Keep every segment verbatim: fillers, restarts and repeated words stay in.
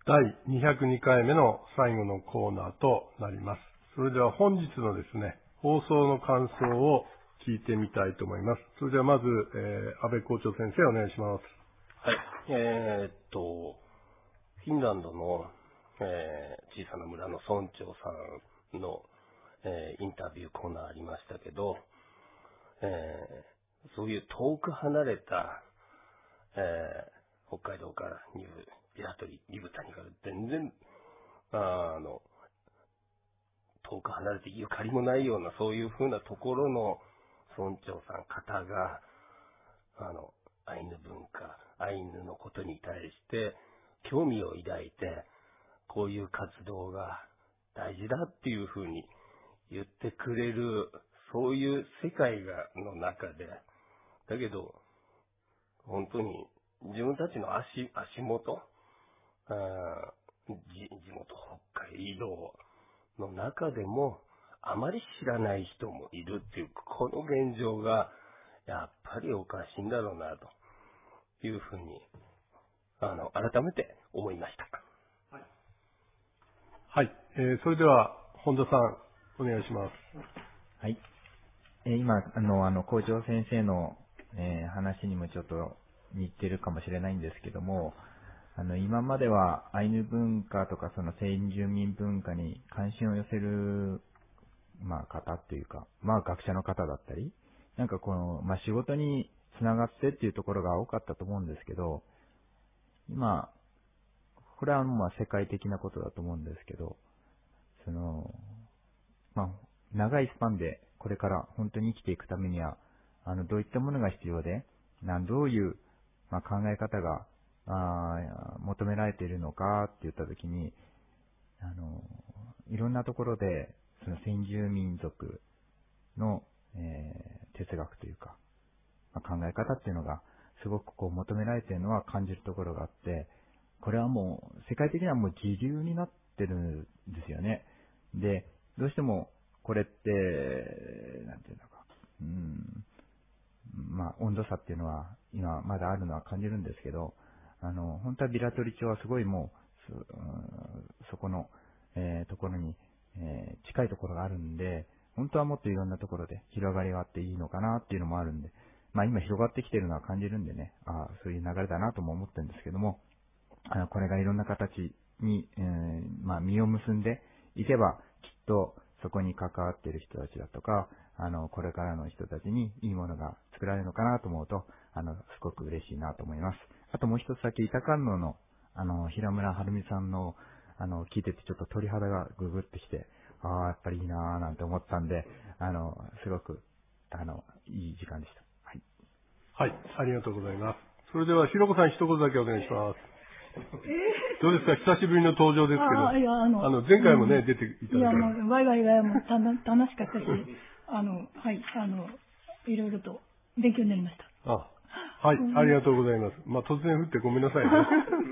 だいにひゃくにかいめの最後のコーナーとなります。それでは本日のですね、放送の感想を聞いてみたいと思います。それではまず、えー、安倍校長先生お願いします。 はい。えー、っと、フィンランドの、えー、小さな村の村長さんの、えー、インタビューコーナーありましたけど、えー、そういう遠く離れた、えー、北海道からニュービラトリ、リブタニから全然、ああの、遠く離れてゆかりもないような、そういう風なところの村長さん方が、あの、アイヌ文化、アイヌのことに対して興味を抱いて、こういう活動が大事だっていう風に言ってくれる、そういう世界がの中で、だけど、本当に自分たちの足、足元、あ地地元北海道の中でもあまり知らない人もいるっていう、この現状がやっぱりおかしいんだろうなというふうにあの改めて思いました。 はい、はい、えー、それでは本田さんお願いします。 はい、えー、今あのあの校長先生の、えー、話にもちょっと似てるかもしれないんですけども、あの今まではアイヌ文化とかその先住民文化に関心を寄せる、まあ、方っていうか、まあ、学者の方だったり、なんかこの、まあ、仕事につながってっていうところが多かったと思うんですけど、今、これはまあ世界的なことだと思うんですけど、その、まあ、長いスパンでこれから本当に生きていくためには、あの、どういったものが必要で、なんどういう、まあ、考え方があ求められているのかって言ったときに、あの、いろんなところで、その先住民族の、えー、哲学というか、まあ、考え方っていうのがすごくこう求められているのは感じるところがあって、これはもう世界的にはもう時流になってるんですよね。で、どうしてもこれって、なんていうのか、うーん、まあ温度差っていうのは今まだあるのは感じるんですけど、あの、本当はビラトリ町はすごいもう、そ, そこの、えー、ところに、えー、近いところがあるんで、本当はもっといろんなところで広がりがあっていいのかなっていうのもあるんで、まあ今広がってきてるのは感じるんでね、ああ、そういう流れだなとも思ってるんですけども、あの、これがいろんな形に、えー、まあ実を結んでいけば、きっとそこに関わっている人たちだとか、あの、これからの人たちにいいものが作られるのかなと思うと、あの、すごく嬉しいなと思います。あともう一つだけ、板観音の、あの、平村はるみさんの、あの、聞いててちょっと鳥肌がググってきて、ああ、やっぱりいいなぁなんて思ったんで、あの、すごく、あの、いい時間でした。はい。 はい、ありがとうございます。それでは、ひろこさん一言だけお願いします。どうですか、久しぶりの登場ですけど、あいやあのあの前回もね、うん、出ていただいて。いや、 もう、ワイワイがもうたの楽しかったし、あの、はい、あの、いろいろと勉強になりました。 あ、はい、うん、ありがとうございます。まあ、突然降ってごめんなさいね。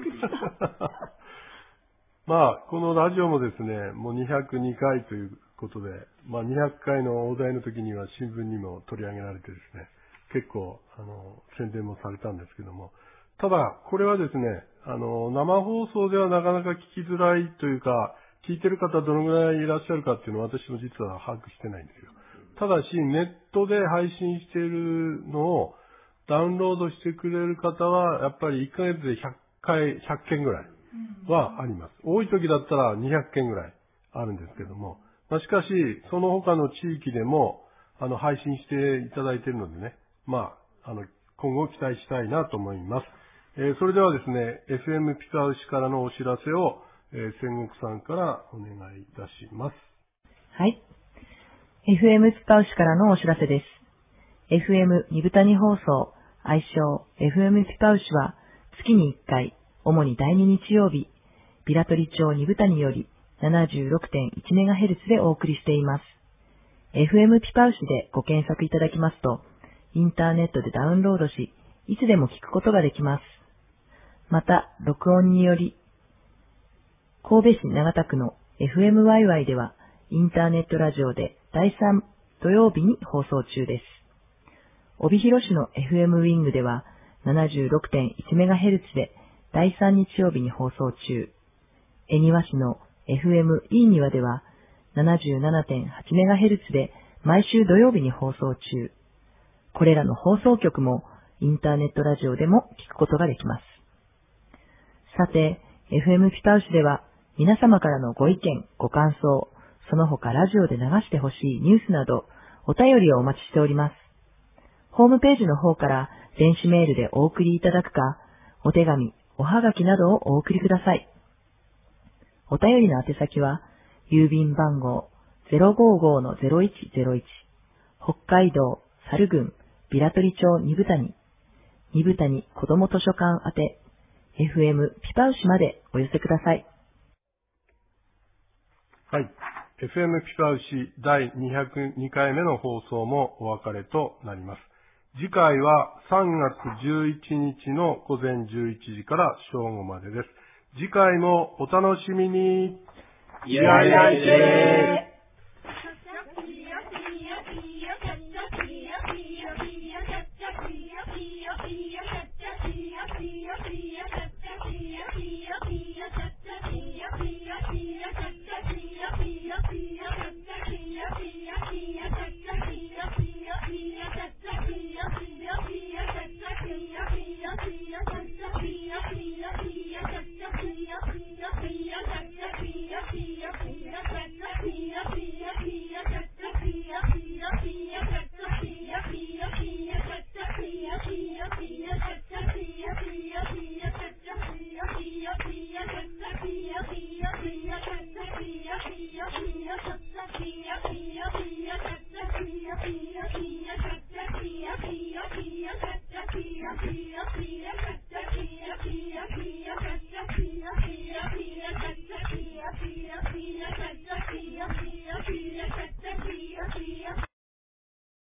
まあ、このラジオもですね、もうにひゃくにかいということで、まあ、にひゃっかいの大台の時には新聞にも取り上げられてですね、結構、あの、宣伝もされたんですけども、ただ、これはですね、あの、生放送ではなかなか聞きづらいというか、聞いてる方どのぐらいいらっしゃるかっていうのは私も実は把握してないんですよ。ただし、ネットで配信しているのをダウンロードしてくれる方は、やっぱりいっかげつでひゃっかい、ひゃっけんぐらいはあります。多い時だったらにひゃっけんぐらいあるんですけども、まあ、しかし、その他の地域でも、あの、配信していただいているのでね、まあ、あの、今後期待したいなと思います。えー、それではですね、エフエム ピカウシからのお知らせを、えー、仙国さんからお願いいたします。 はい。エフエム ピカウシからのお知らせです。エフエム 二部谷放送、愛称 エフエム ピカウシは月にいっかい、主にだいに日曜日、ビラトリ町二部谷より ななじゅうろくてんいちメガヘルツ でお送りしています。エフエム ピカウシでご検索いただきますと、インターネットでダウンロードし、いつでも聞くことができます。また、録音により、神戸市長田区の エフエムワイワイ では、インターネットラジオでだいさん土曜日に放送中です。帯広市の エフエム ウィングでは ななじゅうろくてんいちメガヘルツ でだいさん日曜日に放送中。 恵庭市の エフエム いいにわでは ななじゅうななてんはちメガヘルツ で毎週土曜日に放送中。これらの放送局もインターネットラジオでも聞くことができます。さて、エフエム ピパウシでは皆様からのご意見、ご感想、その他ラジオで流してほしいニュースなどお便りをお待ちしております。ホームページの方から電子メールでお送りいただくか、お手紙、おはがきなどをお送りください。お便りの宛先は、郵便番号 ゼロごーごーのゼロいちゼロいち、北海道猿郡平取町二部谷、二部谷子ども図書館宛て、エフエム ピパウシまでお寄せください。 はい。エフエム ピパウシだいにひゃくにかいめの放送もお別れとなります。次回はさんがつじゅういちにちのごぜんじゅういちじから正午までです。次回もお楽しみに。 いらっしゃいませ。